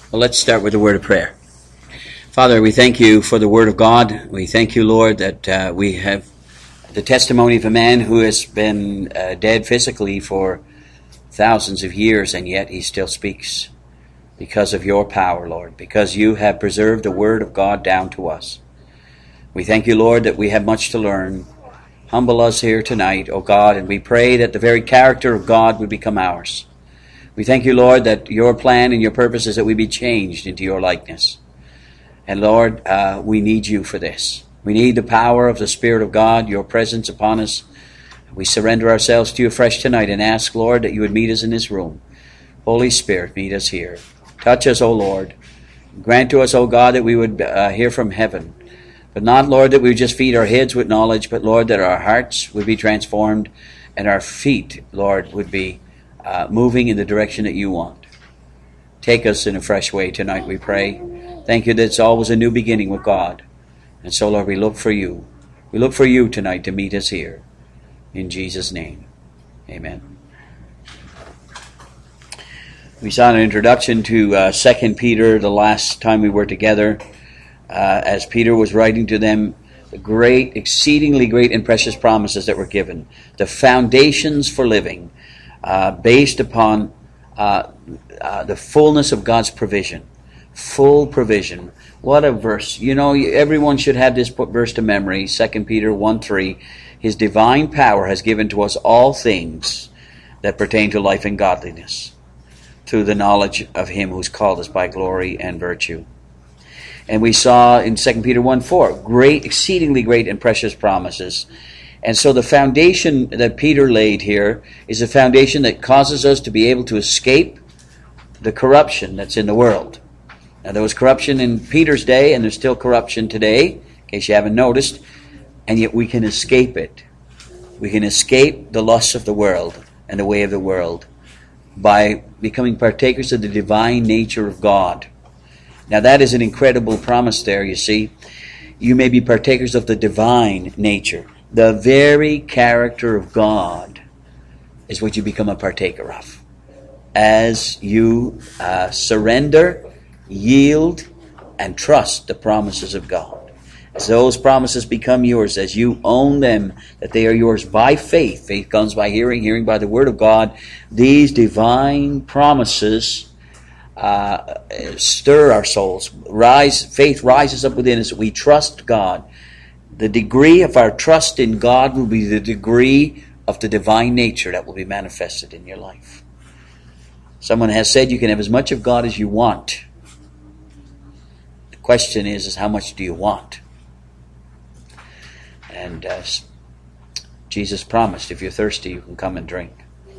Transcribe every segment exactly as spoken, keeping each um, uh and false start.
Well, let's start with a word of prayer. Father, we thank you for the word of God. We thank you, Lord, that uh, we have the testimony of a man who has been uh, dead physically for thousands of years, and yet he still speaks because of your power, Lord, because you have preserved the word of God down to us. We thank you, Lord, that we have much to learn. Humble us here tonight, O God, and we pray that the very character of God would become ours. We thank you, Lord, that your plan and your purpose is that we be changed into your likeness. And Lord, uh, we need you for this. We need the power of the Spirit of God, your presence upon us. We surrender ourselves to you afresh tonight and ask, Lord, that you would meet us in this room. Holy Spirit, meet us here. Touch us, O Lord. Grant to us, O God, that we would uh, hear from heaven. But not, Lord, that we would just feed our heads with knowledge, but, Lord, that our hearts would be transformed and our feet, Lord, would be uh, moving in the direction that you want. Take us in a fresh way tonight, we pray. Thank you that it's always a new beginning with God. And so, Lord, we look for you. We look for you tonight to meet us here. In Jesus' name, amen. We saw an introduction to uh, Second Peter the last time we were together, uh, as Peter was writing to them the great, exceedingly great and precious promises that were given, the foundations for living, uh, based upon uh, uh, the fullness of God's provision. Full provision. What a verse. You know, everyone should have this verse to memory, Second Peter one three. His divine power has given to us all things that pertain to life and godliness, through the knowledge of him who's called us by glory and virtue. And we saw in Second Peter one four, great, exceedingly great and precious promises. And so the foundation that Peter laid here is a foundation that causes us to be able to escape the corruption that's in the world. Now, there was corruption in Peter's day, and there's still corruption today, in case you haven't noticed, and yet we can escape it. We can escape the lusts of the world and the way of the world by becoming partakers of the divine nature of God. Now, that is an incredible promise there, you see. You may be partakers of the divine nature. The very character of God is what you become a partaker of. As you uh, surrender, yield, and trust the promises of God. As those promises become yours, as you own them, that they are yours by faith. Faith comes by hearing, hearing by the word of God. These divine promises uh, stir our souls. Rise, faith rises up within us. We trust God. The degree of our trust in God will be the degree of the divine nature that will be manifested in your life. Someone has said you can have as much of God as you want. The question is, is how much do you want? And uh, Jesus promised, if you're thirsty, you can come and drink.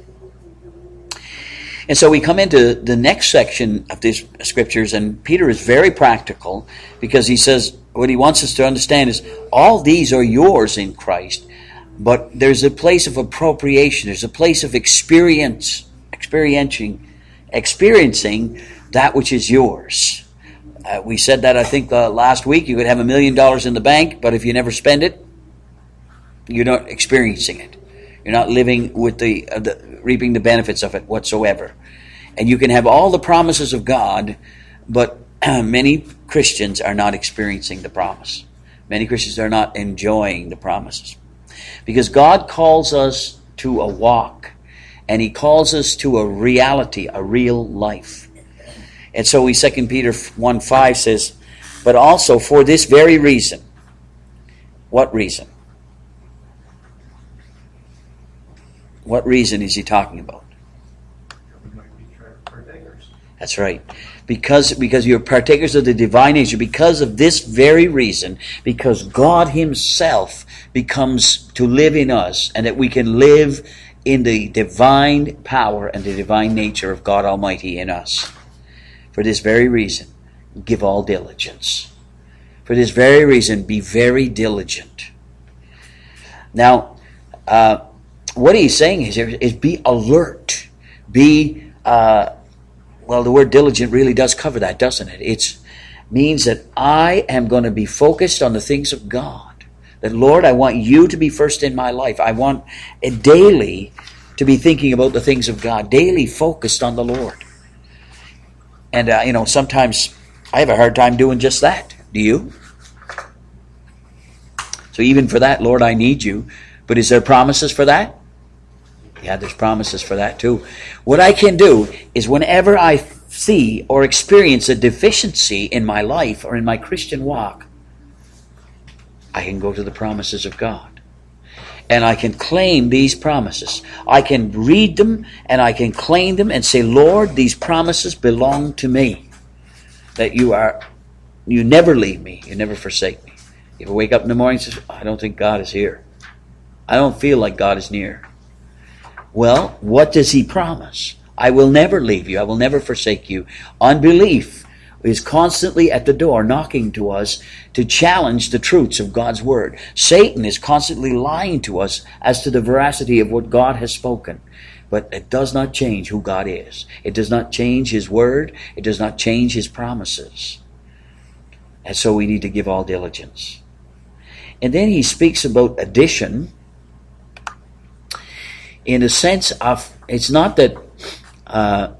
And so we come into the next section of these scriptures, and Peter is very practical, because he says, what he wants us to understand is, all these are yours in Christ, but there's a place of appropriation, there's a place of experience, experiencing, experiencing that which is yours. Uh, we said that, I think, uh, last week. You could have a million dollars in the bank, but if you never spend it, you're not experiencing it. You're not living with the, uh, the reaping the benefits of it whatsoever. And you can have all the promises of God, but many Christians are not experiencing the promise. Many Christians are not enjoying the promises. Because God calls us to a walk, and he calls us to a reality, a real life. And so we Second Peter one five says, but also for this very reason. What reason? What reason is he talking about? That's right. Because, because you're partakers of the divine nature, because of this very reason, because God himself becomes to live in us, and that we can live in the divine power and the divine nature of God Almighty in us. For this very reason, give all diligence. For this very reason, be very diligent. Now, uh, what he's saying is, is be alert. Be, uh, well, the word diligent really does cover that, doesn't it? It means that I am going to be focused on the things of God. That, Lord, I want you to be first in my life. I want it daily to be thinking about the things of God, daily focused on the Lord. And, uh, you know, sometimes I have a hard time doing just that. Do you? So even for that, Lord, I need you. But is there promises for that? Yeah, there's promises for that too. What I can do is whenever I see or experience a deficiency in my life or in my Christian walk, I can go to the promises of God. And I can claim these promises. I can read them and I can claim them and say, Lord, these promises belong to me. That you are, you never leave me, you never forsake me. If I wake up in the morning and say, I don't think God is here. I don't feel like God is near. Well, what does he promise? I will never leave you. I will never forsake you. Unbelief is constantly at the door knocking to us to challenge the truths of God's word. Satan is constantly lying to us as to the veracity of what God has spoken. But it does not change who God is. It does not change his word. It does not change his promises. And so we need to give all diligence. And then he speaks about addition in the sense of, it's not that uh,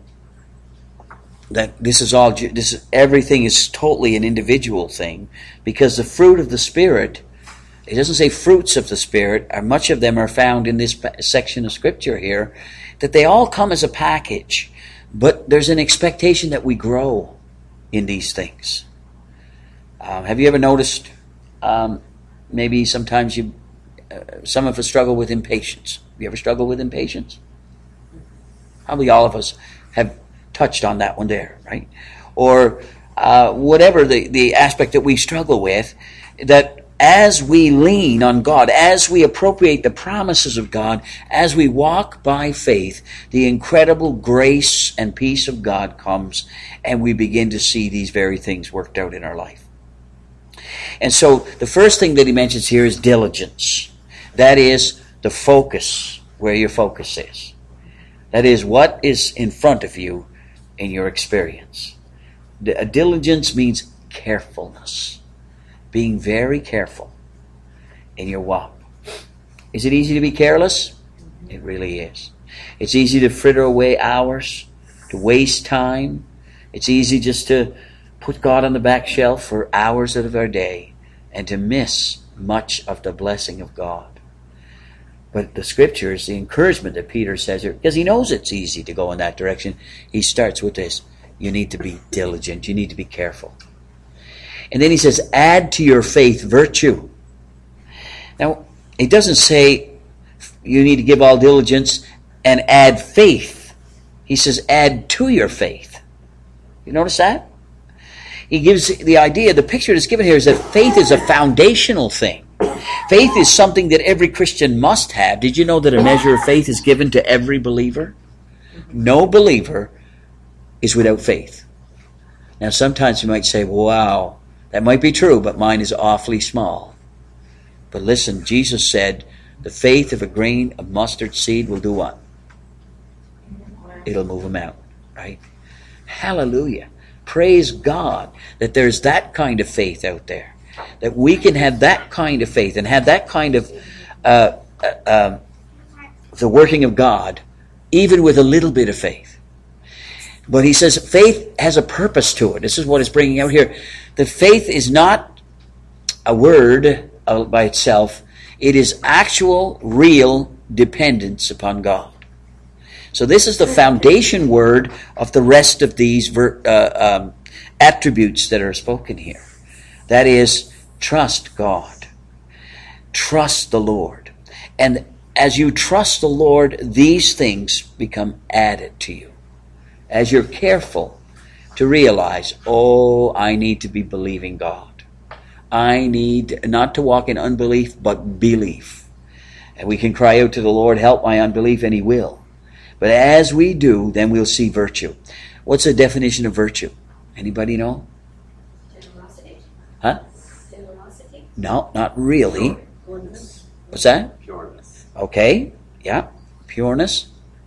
that this is all, this is, everything is totally an individual thing, because the fruit of the Spirit, it doesn't say fruits of the Spirit, or much of them are found in this section of Scripture here, that they all come as a package, but there's an expectation that we grow in these things. Um, have you ever noticed, um, maybe sometimes you, uh, some of us struggle with impatience. Have you ever struggled with impatience? Probably all of us have touched on that one there, right? Or uh, whatever the, the aspect that we struggle with, that as we lean on God, as we appropriate the promises of God, as we walk by faith, the incredible grace and peace of God comes, and we begin to see these very things worked out in our life. And so the first thing that he mentions here is diligence. That is the focus, where your focus is. That is what is in front of you in your experience. A diligence means carefulness. Being very careful in your walk. Is it easy to be careless? It really is. It's easy to fritter away hours, to waste time. It's easy just to put God on the back shelf for hours out of our day and to miss much of the blessing of God. But the Scriptures, the encouragement that Peter says here, because he knows it's easy to go in that direction, he starts with this. You need to be diligent. You need to be careful. And then he says, add to your faith virtue. Now, it doesn't say you need to give all diligence and add faith. He says, add to your faith. You notice that? He gives the idea, the picture that's given here is that faith is a foundational thing. Faith is something that every Christian must have. Did you know that a measure of faith is given to every believer? No believer is without faith. Now, sometimes you might say, wow, that might be true, but mine is awfully small. But listen, Jesus said, the faith of a grain of mustard seed will do what? It'll move a mountain, right? Hallelujah. Praise God that there's that kind of faith out there. That we can have that kind of faith and have that kind of uh, uh, uh, the working of God, even with a little bit of faith. But he says faith has a purpose to it. This is what it's bringing out here. That faith is not a word by itself. It is actual, real dependence upon God. So this is the foundation word of the rest of these ver- uh, um, attributes that are spoken here. That is, trust God. Trust the Lord. And as you trust the Lord, these things become added to you. As you're careful to realize, oh, I need to be believing God. I need not to walk in unbelief, but belief. And we can cry out to the Lord, help my unbelief, and He will. But as we do, then we'll see virtue. What's the definition of virtue? Anybody know? Generosity. Huh? Generosity. No, not really. Pureness. What's that? Pureness. Okay, yeah, pureness.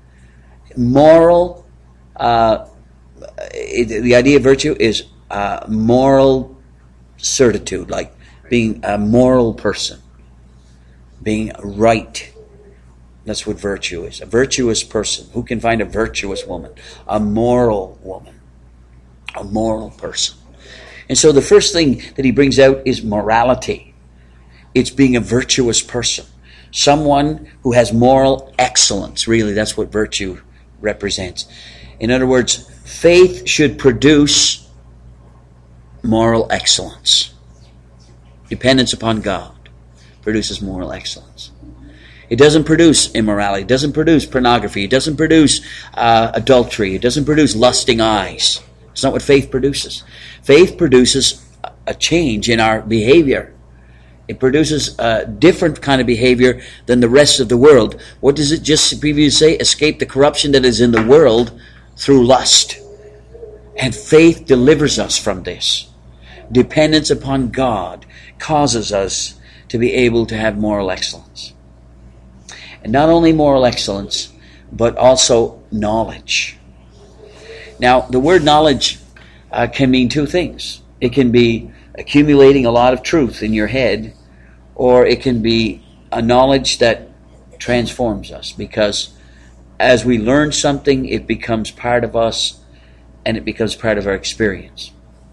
Moral, uh, it, the idea of virtue is uh, moral certitude, like being a moral person, being right. That's what virtue is. A virtuous person. Who can find a virtuous woman? A moral woman. A moral person. And so the first thing that he brings out is morality. It's being a virtuous person. Someone who has moral excellence. Really, that's what virtue represents. In other words, faith should produce moral excellence. Dependence upon God produces moral excellence. It doesn't produce immorality. It doesn't produce pornography. It doesn't produce uh, adultery. It doesn't produce lusting eyes. It's not what faith produces. Faith produces a change in our behavior. It produces a different kind of behavior than the rest of the world. What does it just previously say? Escape the corruption that is in the world through lust. And faith delivers us from this. Dependence upon God causes us to be able to have moral excellence. And not only moral excellence, but also knowledge. Now, the word knowledge uh, can mean two things. It can be accumulating a lot of truth in your head, or it can be a knowledge that transforms us, because as we learn something, it becomes part of us and it becomes part of our experience.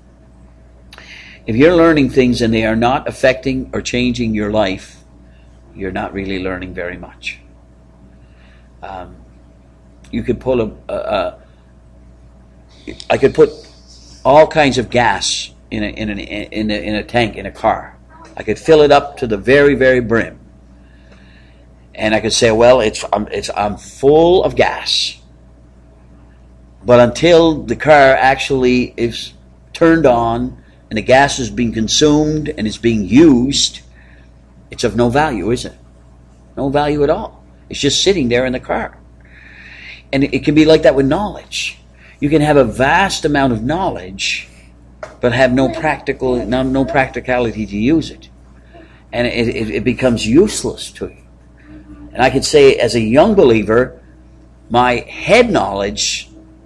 If you're learning things and they are not affecting or changing your life, you're not really learning very much. Um, you could pull a, a, a I could put all kinds of gas in a, in, an, in, a, in a tank in a car. I could fill it up to the very, very brim. And I could say, well, it's I'm, it's I'm full of gas. But until the car actually is turned on and the gas is being consumed and it's being used, it's of no value, is it? No value at all. It's just sitting there in the car. And it can be like that with knowledge. You can have a vast amount of knowledge, but have no practical, no, no practicality to use it. And it, it, it becomes useless to you. And I could say, as a young believer, my head knowledge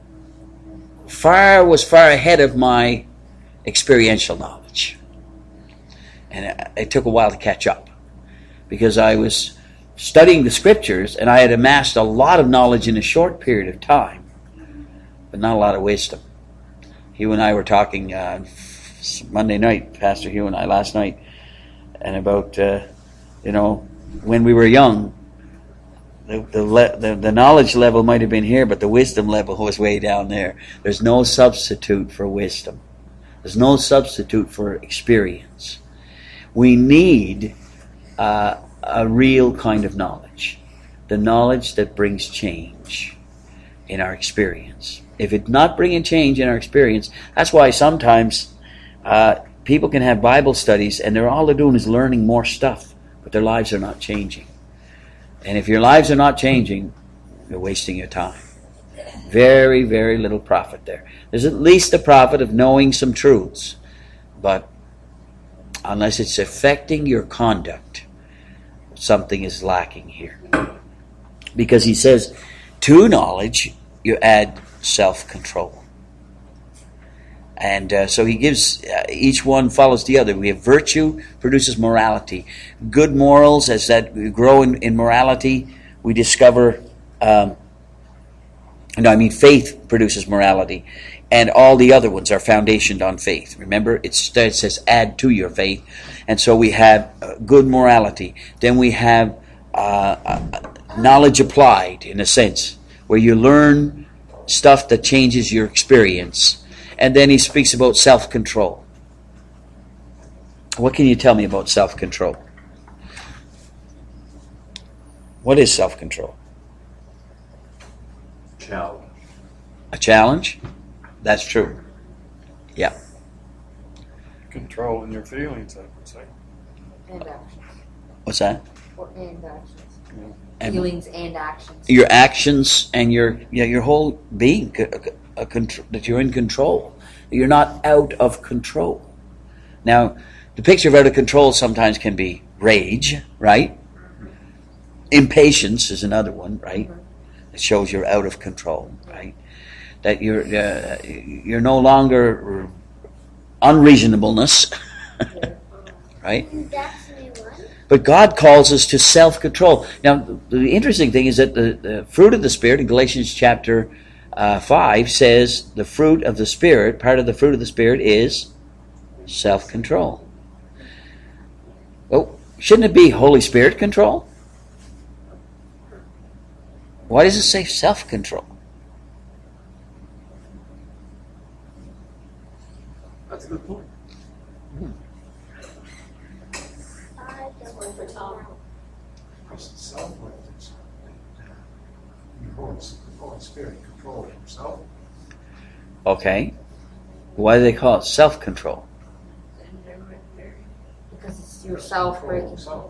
far was far ahead of my experiential knowledge. And it, it took a while to catch up, because I was studying the scriptures and I had amassed a lot of knowledge in a short period of time, but not a lot of wisdom. Hugh and I were talking uh, Monday night, Pastor Hugh and I, last night, and about, uh, you know, when we were young, the the, le- the the knowledge level might have been here, but the wisdom level was way down there. There's no substitute for wisdom. There's no substitute for experience. We need uh, a real kind of knowledge, the knowledge that brings change in our experience. If it's not bringing change in our experience, that's why sometimes uh, people can have Bible studies and they're all they're doing is learning more stuff, but their lives are not changing. And if your lives are not changing, you're wasting your time. Very, very little profit there. There's at least a profit of knowing some truths, but unless it's affecting your conduct, something is lacking here. Because he says, to knowledge, you add self-control. And uh, so he gives, uh, each one follows the other. We have virtue, produces morality. Good morals, as that we grow in, in morality, we discover, um, no, I mean faith produces morality. And all the other ones are foundationed on faith. Remember, it says add to your faith. And so we have uh, good morality. Then we have uh, uh, knowledge applied, in a sense, where you learn stuff that changes your experience. And then he speaks about self-control. What can you tell me about self-control? What is self-control? Challenge. A challenge? That's true. Yeah. Controlling your feelings, I would say. And actions. What's that? Or and actions. Yeah. And Feelings and actions. your actions and your yeah, your whole being, a, a, a contr- that you're in control. You're not out of control. Now, the picture of out of control sometimes can be rage, right? Impatience is another one, right? It shows you're out of control, right? That you're uh, you're no longer unreasonableness, right? But God calls us to self-control. Now, the interesting thing is that the, the fruit of the Spirit in Galatians chapter uh, five says the fruit of the Spirit, part of the fruit of the Spirit is self-control. Well, shouldn't it be Holy Spirit control? Why does it say self-control? That's a good point. One for Tom. Because it's self-life. The Holy Spirit controls himself. Okay. Why do they call it self-control? Because it's yourself breaking. Himself.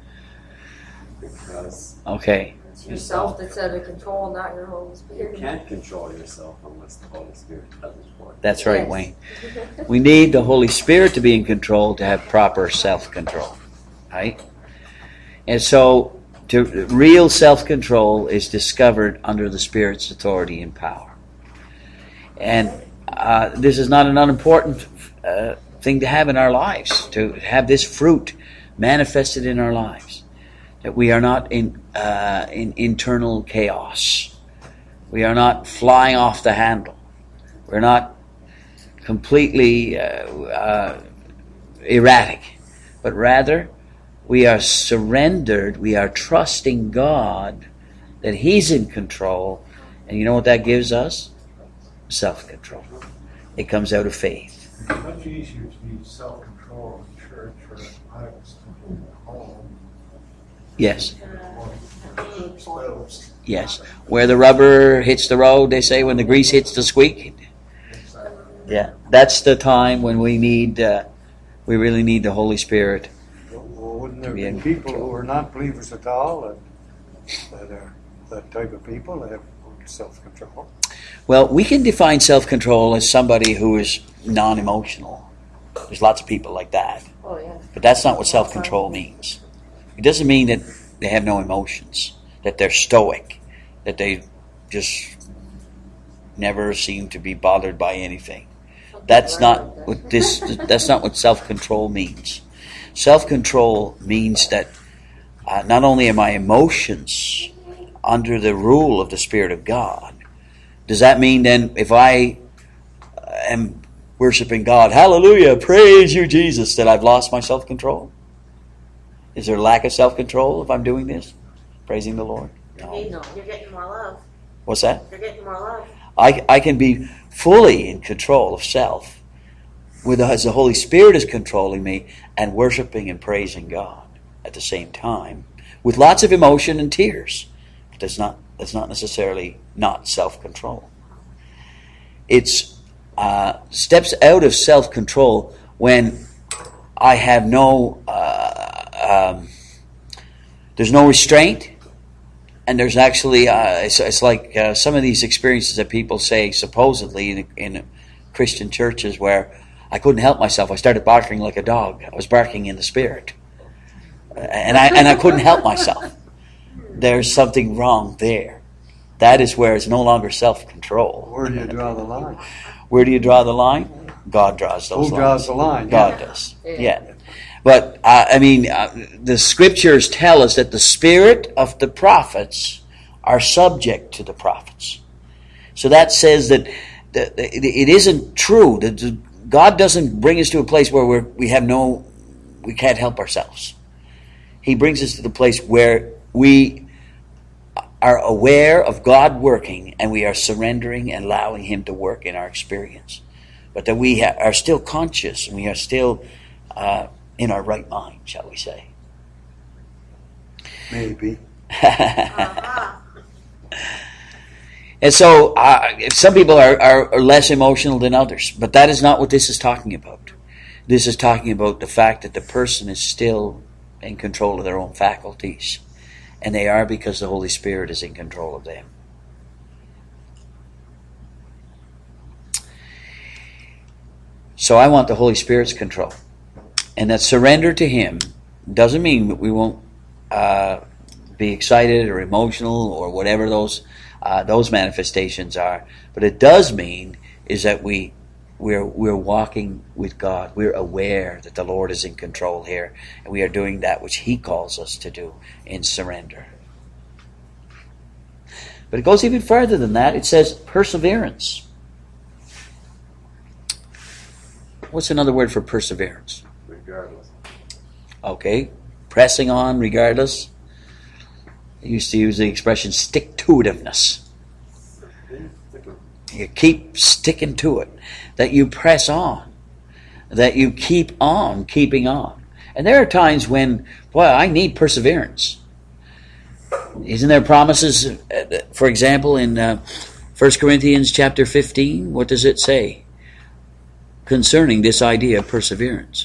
Because Okay. It's yourself that's out of control, not your Holy you Spirit. can't control yourself unless the Holy Spirit does it for you. That's right, Yes. Wayne. We need the Holy Spirit to be in control to have proper self-control. Right? And so, to, real self-control is discovered under the Spirit's authority and power. And uh, this is not an unimportant uh, thing to have in our lives, to have this fruit manifested in our lives. That we are not in, uh, in internal chaos. We are not flying off the handle. We're not completely uh, uh, erratic, but rather we are surrendered, we are trusting God that He's in control, and you know what that gives us? Self-control. It comes out of faith. It's much easier to be self-control in church or private than at home. Yes, Or spouse. yes. Where the rubber hits the road, they say, when the grease hits the squeak. Exactly. Yeah, that's the time when we need, uh, we really need the Holy Spirit. Well, wouldn't there Be be in people control. who are not believers at all and that are that type of people that have self-control? Well, we can define self-control as somebody who is non-emotional. There's lots of people like that. Oh, yeah. But that's not what self-control means. It doesn't mean that they have no emotions, that they're stoic, that they just never seem to be bothered by anything. That's not what this. That's not what self-control means. Self-control means that uh, not only are my emotions under the rule of the Spirit of God, does that mean then if I am worshiping God, hallelujah, praise you, Jesus, that I've lost my self-control? Is there a lack of self-control if I'm doing this? Praising the Lord? No. No, you're getting more love. What's that? You're getting more love. I, I can be fully in control of self with as the Holy Spirit is controlling me and worshiping and praising God at the same time with lots of emotion and tears. But that's not that's not necessarily not self-control. It's uh, steps out of self-control when I have no uh, um, there's no restraint. And there's actually, uh, it's, it's like uh, some of these experiences that people say supposedly in, in Christian churches where I couldn't help myself. I started barking like a dog. I was barking in the Spirit. And I, and I couldn't help myself. There's something wrong there. That is where it's no longer self-control. Where do you draw the line? Where do you draw the line? God draws those lines. Who draws the line? God Yeah. does. Yeah. Yeah. But, uh, I mean, uh, the scriptures tell us that the spirit of the prophets are subject to the prophets. So that says that the, the, it isn't true. That the, God doesn't bring us to a place where we're, we have no, we can't help ourselves. He brings us to the place where we are aware of God working and we are surrendering and allowing Him to work in our experience. But that we ha- are still conscious and we are still uh, in our right mind, shall we say. Maybe. Uh-huh. And so uh, some people are, are, are less emotional than others, but that is not what this is talking about. This is talking about the fact that the person is still in control of their own faculties, and they are because the Holy Spirit is in control of them. So I want the Holy Spirit's control. And that surrender to Him doesn't mean that we won't uh, be excited or emotional or whatever those uh, those manifestations are. But it does mean is that we we're we're walking with God. We're aware that the Lord is in control here, and we are doing that which He calls us to do in surrender. But it goes even further than that. It says perseverance. What's another word for perseverance? Regardless. Okay. Pressing on regardless. I used to use the expression stick-to-itiveness. You keep sticking to it. That you press on. That you keep on keeping on. And there are times when, boy, I need perseverance. Isn't there promises, for example, in uh, First Corinthians chapter fifteen? What does it say concerning this idea of perseverance?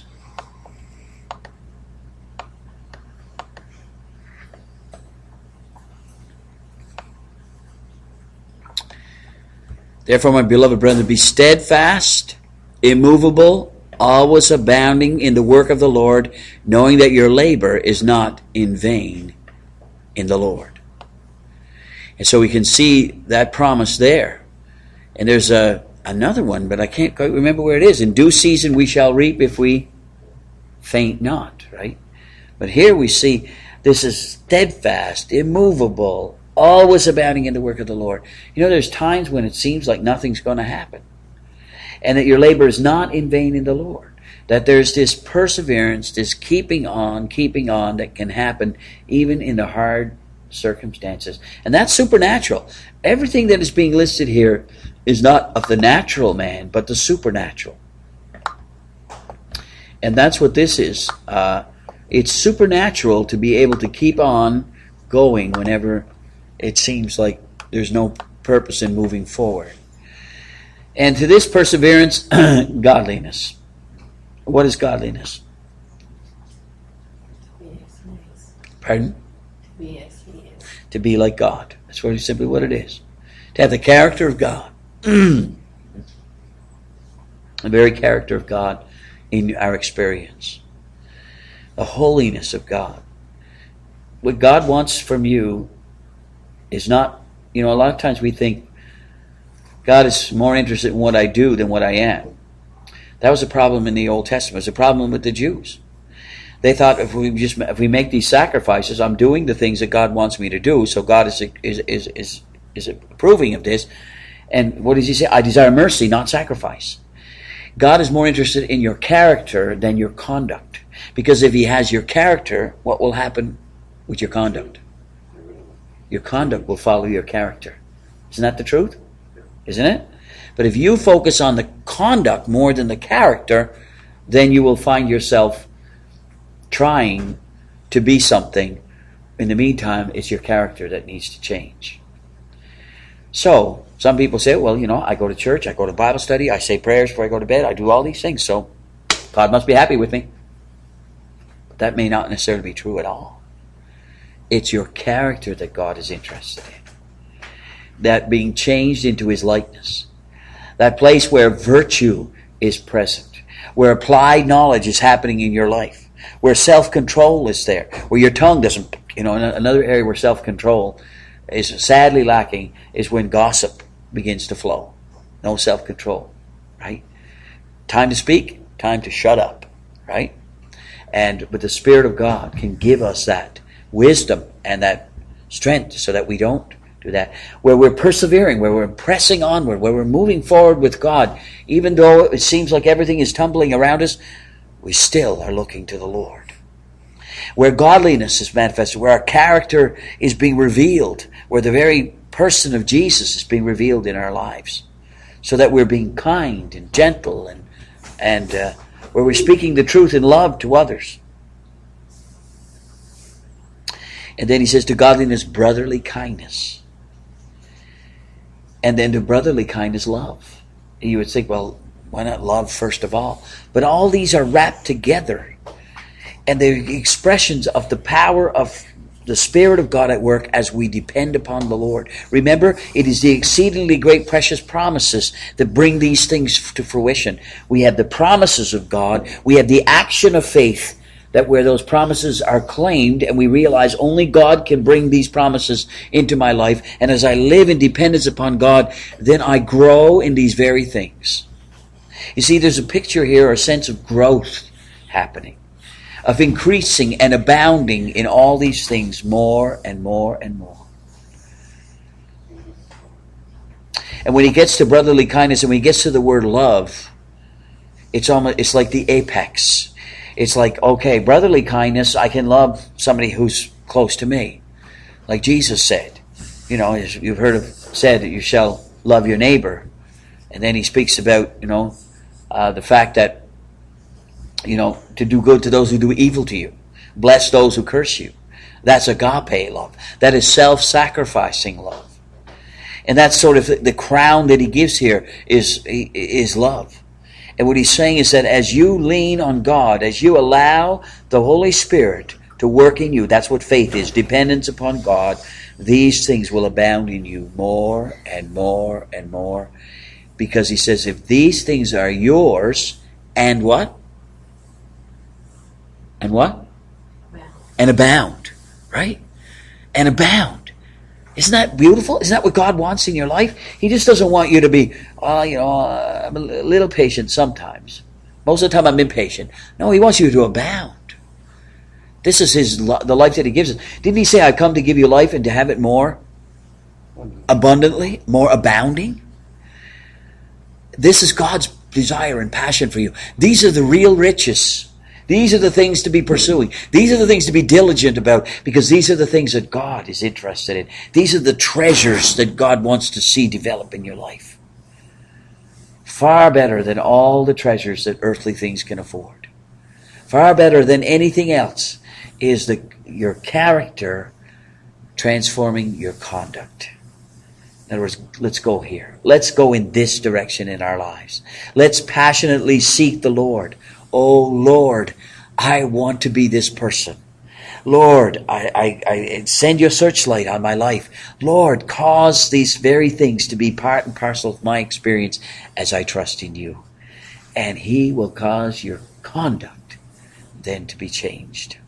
Therefore, my beloved brethren, be steadfast, immovable, always abounding in the work of the Lord, knowing that your labor is not in vain in the Lord. And so we can see that promise there. And there's a another one, but I can't quite remember where it is. In due season we shall reap if we faint not, right? But here we see this is steadfast, immovable, always abounding in the work of the Lord. You know, there's times when it seems like nothing's going to happen. And that your labor is not in vain in the Lord. That there's this perseverance, this keeping on, keeping on that can happen even in the hard circumstances. And that's supernatural. Everything that is being listed here is not of the natural man, but the supernatural. And that's what this is. Uh, it's supernatural to be able to keep on going whenever it seems like there's no purpose in moving forward. And to this perseverance, godliness. What is godliness? Pardon? Yes, he is. To be like God. That's what, simply what it is. To have the character of God. The very character of God in our experience. The holiness of God. What God wants from you is not, you know, a lot of times we think God is more interested in what I do than what I am. That was a problem in the Old Testament. It was a problem with the Jews. They thought if we just if we make these sacrifices, I'm doing the things that God wants me to do. So God is is is is, is approving of this. And what does He say? I desire mercy, not sacrifice. God is more interested in your character than your conduct. Because if He has your character, what will happen with your conduct? Your conduct will follow your character. Isn't that the truth? Isn't it? But if you focus on the conduct more than the character, then you will find yourself trying to be something. In the meantime, it's your character that needs to change. So, some people say, well, you know, I go to church, I go to Bible study, I say prayers before I go to bed, I do all these things, so God must be happy with me. But that may not necessarily be true at all. It's your character that God is interested in. That being changed into His likeness. That place where virtue is present. Where applied knowledge is happening in your life. Where self-control is there. Where your tongue doesn't, you know, another area where self-control is sadly lacking is when gossip begins to flow. No self-control, right? Time to speak, time to shut up, right? And but the Spirit of God can give us that wisdom and that strength so that we don't do that. Where we're persevering, where we're pressing onward, where we're moving forward with God, even though it seems like everything is tumbling around us, we still are looking to the Lord. Where godliness is manifested, where our character is being revealed, where the very person of Jesus is being revealed in our lives, so that we're being kind and gentle and and uh, where we're speaking the truth in love to others. And then he says to godliness, brotherly kindness. And then to brotherly kindness, love. And you would think, well, why not love first of all? But all these are wrapped together. And they're expressions of the power of the Spirit of God at work as we depend upon the Lord. Remember, it is the exceedingly great precious promises that bring these things to fruition. We have the promises of God. We have the action of faith, that where those promises are claimed and we realize only God can bring these promises into my life. And as I live in dependence upon God, then I grow in these very things. You see, there's a picture here, a sense of growth happening, of increasing and abounding in all these things more and more and more. And when he gets to brotherly kindness, and when he gets to the word love, it's almost it's like the apex. It's like, okay, brotherly kindness, I can love somebody who's close to me. Like Jesus said. You know, you've heard of said that you shall love your neighbor. And then he speaks about, you know, uh, the fact that, you know, to do good to those who do evil to you. Bless those who curse you. That's agape love. That is self-sacrificing love. And that's sort of the crown that he gives here is, is love. And what he's saying is that as you lean on God, as you allow the Holy Spirit to work in you, that's what faith is, dependence upon God, these things will abound in you more and more and more. Because he says, if these things are yours, and what? And what? Abound. And abound. Right? And abound. Isn't that beautiful? Isn't that what God wants in your life? He just doesn't want you to be, oh, you know, I'm a little patient sometimes. Most of the time I'm impatient. No, he wants you to abound. This is his the life that he gives us. Didn't he say, I come to give you life and to have it more abundantly, more abounding? This is God's desire and passion for you. These are the real riches. These are the things to be pursuing. These are the things to be diligent about, because these are the things that God is interested in. These are the treasures that God wants to see develop in your life. Far better than all the treasures that earthly things can afford. Far better than anything else is the, your character transforming your conduct. In other words, let's go here. Let's go in this direction in our lives. Let's passionately seek the Lord. Oh, Lord, I want to be this person. Lord, I, I, I send your searchlight on my life. Lord, cause these very things to be part and parcel of my experience as I trust in you. And he will cause your conduct then to be changed.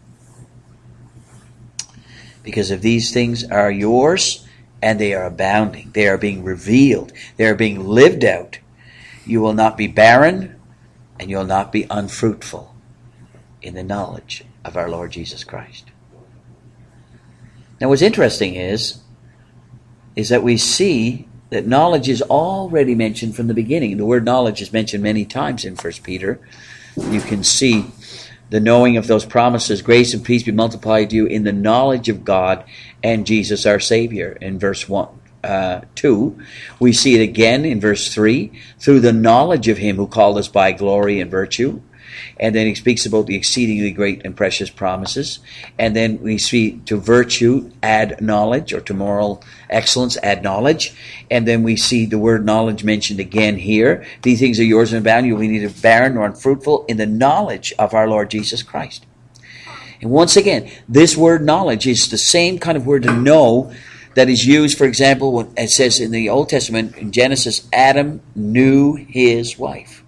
Because if these things are yours, and they are abounding, they are being revealed, they are being lived out, you will not be barren, and you will not be unfruitful in the knowledge of our Lord Jesus Christ. Now what's interesting is, is that we see that knowledge is already mentioned from the beginning. The word knowledge is mentioned many times in First Peter. You can see the knowing of those promises, grace and peace be multiplied to you in the knowledge of God and Jesus our Savior, in verse one, uh, two. We see it again in verse three, through the knowledge of him who called us by glory and virtue. And then he speaks about the exceedingly great and precious promises. And then we see to virtue add knowledge, or to moral excellence add knowledge. And then we see the word knowledge mentioned again here. These things are yours and abound. You will be neither barren nor unfruitful in the knowledge of our Lord Jesus Christ. And once again, this word knowledge is the same kind of word to know that is used, for example, when it says in the Old Testament, in Genesis, Adam knew his wife.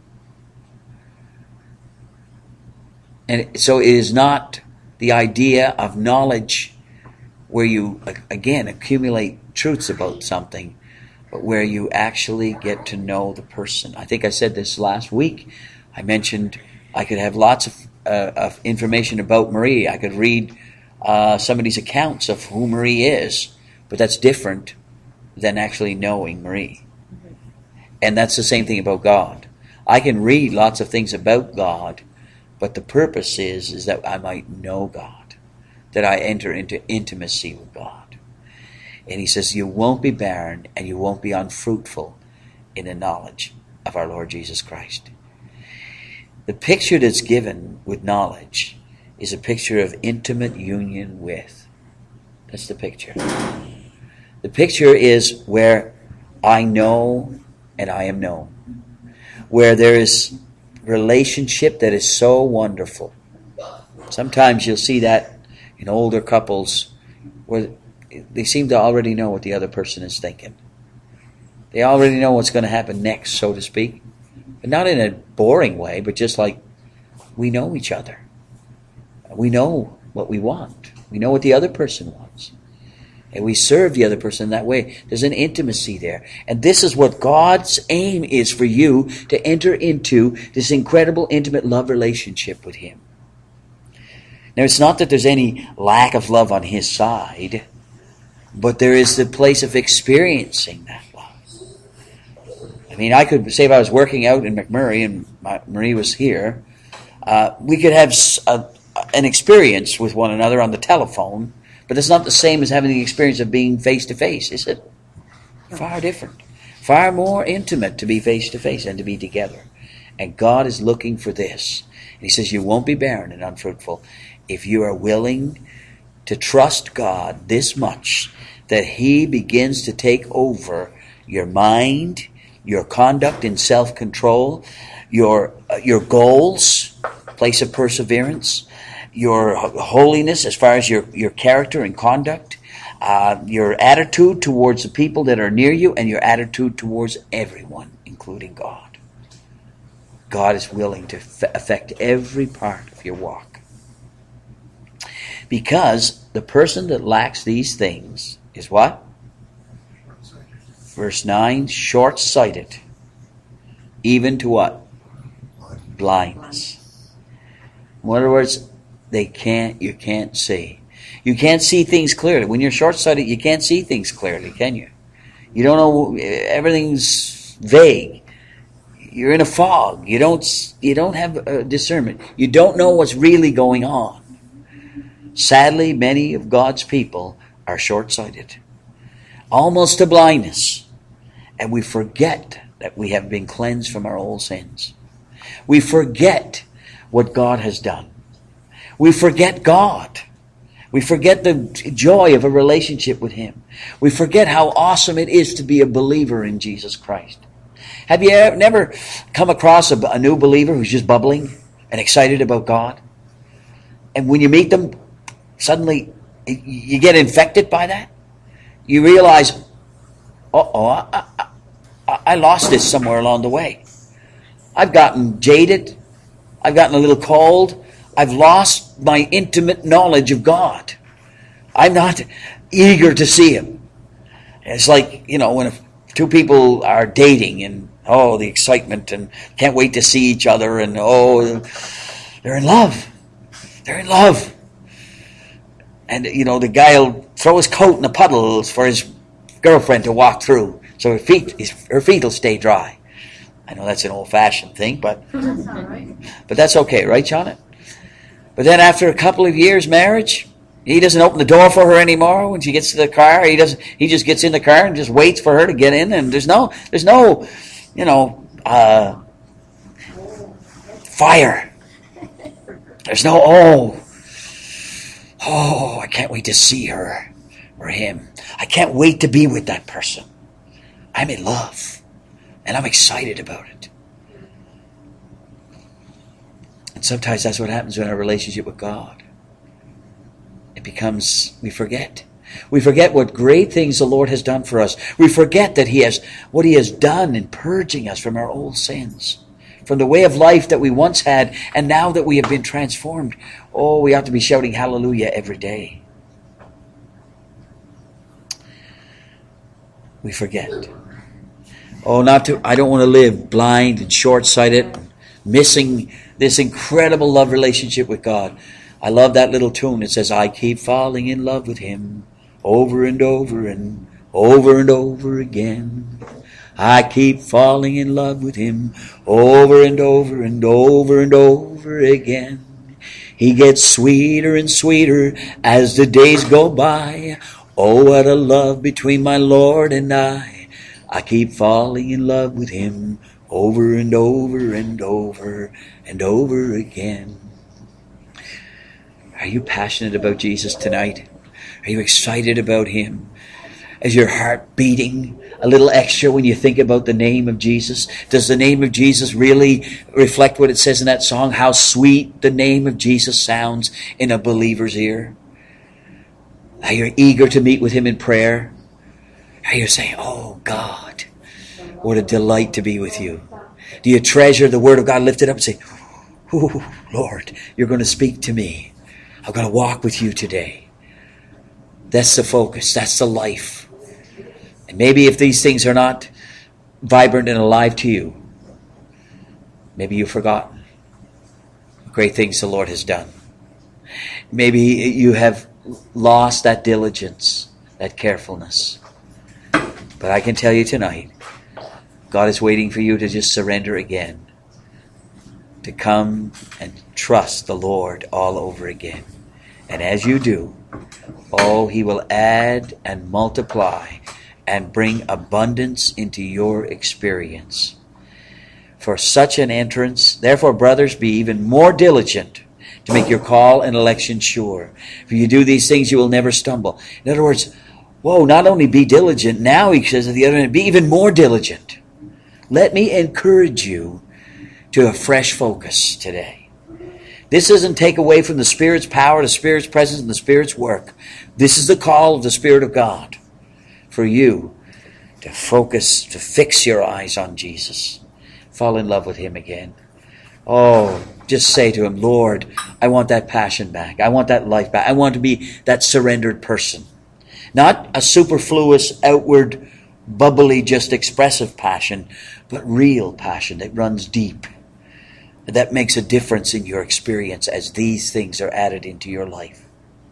And so it is not the idea of knowledge where you, again, accumulate truths about something, but where you actually get to know the person. I think I said this last week. I mentioned I could have lots of, uh, of information about Marie. I could read uh, somebody's accounts of who Marie is, but that's different than actually knowing Marie. And that's the same thing about God. I can read lots of things about God, but the purpose is, is that I might know God, that I enter into intimacy with God. And he says, you won't be barren and you won't be unfruitful in the knowledge of our Lord Jesus Christ. The picture that's given with knowledge is a picture of intimate union with. That's the picture. The picture is where I know and I am known. Where there is relationship that is so wonderful. Sometimes you'll see that in older couples where they seem to already know what the other person is thinking. They already know what's going to happen next, so to speak. But not in a boring way, but just like we know each other. We know what we want. We know what the other person wants. And we serve the other person that way. There's an intimacy there. And this is what God's aim is for you, to enter into this incredible intimate love relationship with him. Now, it's not that there's any lack of love on his side, but there is the place of experiencing that love. mean, I could say if I was working out in McMurray and my, Marie was here, uh, we could have a, an experience with one another on the telephone, but it's not the same as having the experience of being face-to-face, is it? Far different. Far more intimate to be face-to-face and to be together. And God is looking for this. And he says, you won't be barren and unfruitful if you are willing to trust God this much that he begins to take over your mind, your conduct in self-control, your uh, your goals, place of perseverance, your holiness as far as your, your character and conduct, uh, your attitude towards the people that are near you, and your attitude towards everyone, including God. God is willing to f- affect every part of your walk. Because the person that lacks these things is what? Verse nine, short-sighted, even to what? Blindness. In other words, they can't, you can't see. You can't see things clearly. When you're short-sighted, you can't see things clearly, can you? You don't know, everything's vague. You're in a fog. You don't, you don't have a discernment. You don't know what's really going on. Sadly, many of God's people are short-sighted, almost to blindness, and we forget that we have been cleansed from our old sins. We forget what God has done. We forget God. We forget the joy of a relationship with him. We forget how awesome it is to be a believer in Jesus Christ. Have you ever, never come across a, a new believer who's just bubbling and excited about God? And when you meet them, suddenly you get infected by that? You realize, uh-oh, I, I, I lost this somewhere along the way. I've gotten jaded. I've gotten a little cold. I've lost my intimate knowledge of God. I'm not eager to see him. It's like, you know, when if two people are dating and, oh, the excitement and can't wait to see each other and, oh, they're in love. They're in love. And, you know, the guy will throw his coat in a puddle for his girlfriend to walk through so her feet, his, her feet will stay dry. I know that's an old-fashioned thing, but That's all right. but that's okay, right, Janet? But then after a couple of years marriage, he doesn't open the door for her anymore when she gets to the car. He doesn't. He just gets in the car and just waits for her to get in. And there's no, there's no, you know, uh, fire. There's no oh, oh, I can't wait to see her or him. I can't wait to be with that person. I'm in love, and I'm excited about it. And sometimes that's what happens in our relationship with God. It becomes, we forget. We forget what great things the Lord has done for us. We forget that He has, what He has done in purging us from our old sins, from the way of life that we once had, and now that we have been transformed. Oh, we ought to be shouting hallelujah every day. We forget. Oh, not to, I don't want to live blind and short-sighted, missing this incredible love relationship with God. I love that little tune. It says, I keep falling in love with Him over and over and over and over again. I keep falling in love with Him over and over and over and over again. He gets sweeter and sweeter as the days go by. Oh, what a love between my Lord and I. I keep falling in love with Him over and over and over and over again. Are you passionate about Jesus tonight? Are you excited about Him? Is your heart beating a little extra when you think about the name of Jesus? Does the name of Jesus really reflect what it says in that song? How sweet the name of Jesus sounds in a believer's ear. Are you eager to meet with Him in prayer? Are you saying, oh God, what a delight to be with you? Do you treasure the Word of God? Lift it up and say, oh Lord, you're going to speak to me. I'm going to walk with you today. That's the focus. That's the life. And maybe if these things are not vibrant and alive to you, maybe you've forgotten the great things the Lord has done. Maybe you have lost that diligence, that carefulness. But I can tell you tonight, God is waiting for you to just surrender again, to come and trust the Lord all over again. And as you do, oh, He will add and multiply and bring abundance into your experience. For such an entrance, therefore, brothers, be even more diligent to make your call and election sure. If you do these things, you will never stumble. In other words, whoa, not only be diligent, now he says at the other end, be even more diligent. Let me encourage you to a fresh focus today. This doesn't take away from the Spirit's power, the Spirit's presence, and the Spirit's work. This is the call of the Spirit of God for you to focus, to fix your eyes on Jesus. Fall in love with Him again. Oh, just say to Him, Lord, I want that passion back. I want that life back. I want to be that surrendered person. Not a superfluous, outward, bubbly, just expressive passion, but real passion that runs deep. That makes a difference in your experience as these things are added into your life.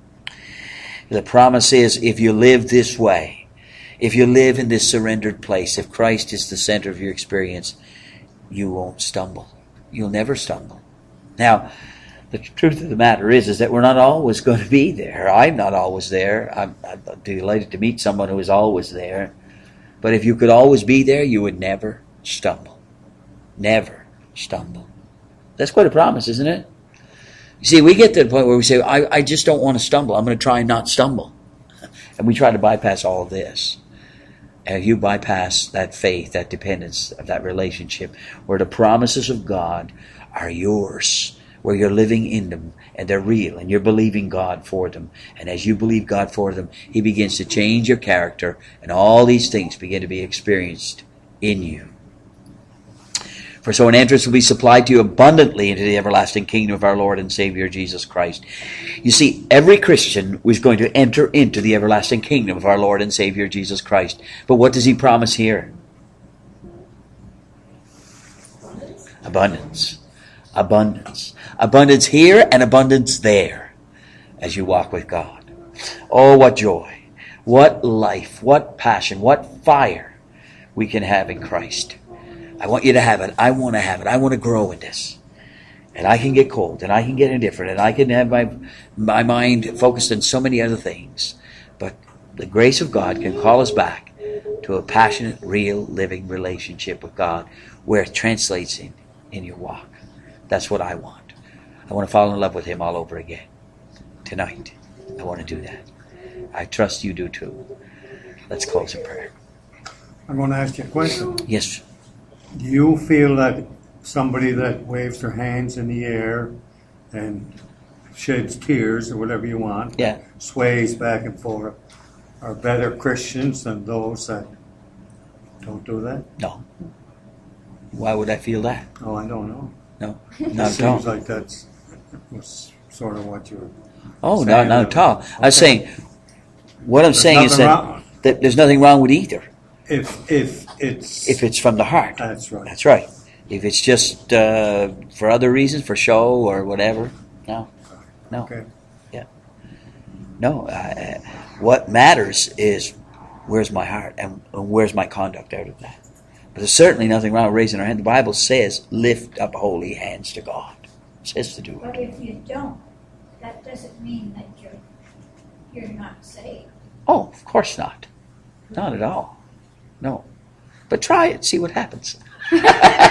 The promise is, if you live this way, if you live in this surrendered place, if Christ is the center of your experience, you won't stumble. You'll never stumble. Now, the truth of the matter is, is that we're not always going to be there. I'm not always there. I'm, I'm delighted to meet someone who is always there. But if you could always be there, you would never stumble. Never stumble. That's quite a promise, isn't it? You see, we get to the point where we say, I, I just don't want to stumble. I'm going to try and not stumble. And we try to bypass all of this. And you bypass that faith, that dependence, that relationship, where the promises of God are yours, where you're living in them, and they're real, and you're believing God for them. And as you believe God for them, He begins to change your character, and all these things begin to be experienced in you. For so an entrance will be supplied to you abundantly into the everlasting kingdom of our Lord and Savior Jesus Christ. You see, every Christian was going to enter into the everlasting kingdom of our Lord and Savior Jesus Christ. But what does He promise here? Abundance. Abundance. Abundance here and abundance there as you walk with God. Oh, what joy. What life. What passion. What fire we can have in Christ. I want you to have it. I want to have it. I want to grow in this. And I can get cold, and I can get indifferent, and I can have my my mind focused on so many other things. But the grace of God can call us back to a passionate, real, living relationship with God where it translates in, in your walk. That's what I want. I want to fall in love with Him all over again. Tonight, I want to do that. I trust you do too. Let's close in prayer. I'm going to ask you a question. Yes. Do you feel that somebody that waves their hands in the air and sheds tears or whatever you want, Yeah. sways back and forth, are better Christians than those that don't do that? No. Why would I feel that? Oh, I don't know. No. It Not at seems all. like that's was sort of what you're Oh, saying. no, not at all. I was Okay. saying, what I'm There's saying is nothing that, wrong. that there's nothing wrong with either. If if it's If it's from the heart. that's right. That's right. If it's just uh, for other reasons, for show or whatever, no. No. Okay. No. Uh, what matters is where's my heart and, and where's my conduct out of that. But there's certainly nothing wrong with raising our hand. The Bible says, lift up holy hands to God. It says to do But it. if you don't, that doesn't mean that you're you're not saved. Oh, of course not. Not at all. No. But try it. See what happens. I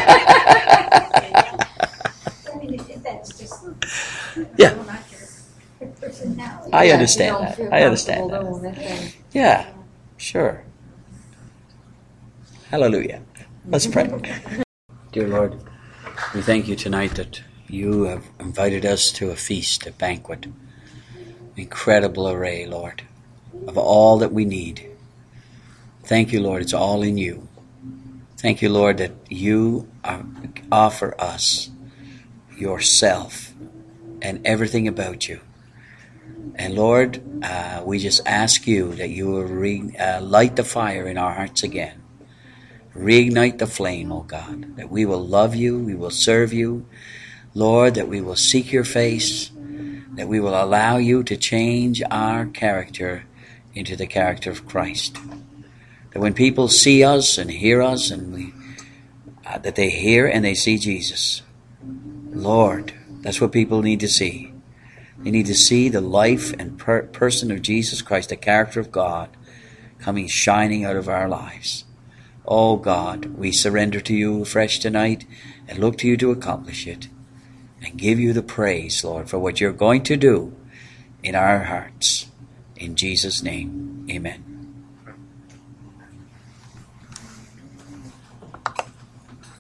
mean, if that's just Yeah. not your, your personality. I Yeah, if understand you don't that. feel I understand comfortable that. doing it, then- Yeah, sure. Hallelujah. Let's pray. Dear Lord, we thank you tonight that you have invited us to a feast, a banquet. Incredible array, Lord, of all that we need. Thank you, Lord, it's all in you. Thank you, Lord, that you are, offer us yourself and everything about you. And Lord, uh, we just ask you that you will re, uh, light the fire in our hearts again. Reignite the flame, oh God, that we will love you, we will serve you. Lord, that we will seek your face, that we will allow you to change our character into the character of Christ. That when people see us and hear us and we uh, that they hear and they see Jesus. Lord, that's what people need to see. They need to see the life and per- person of Jesus Christ, the character of God, coming shining out of our lives. Oh God, we surrender to you afresh tonight and look to you to accomplish it and give you the praise, Lord, for what you're going to do in our hearts. In Jesus' name, amen.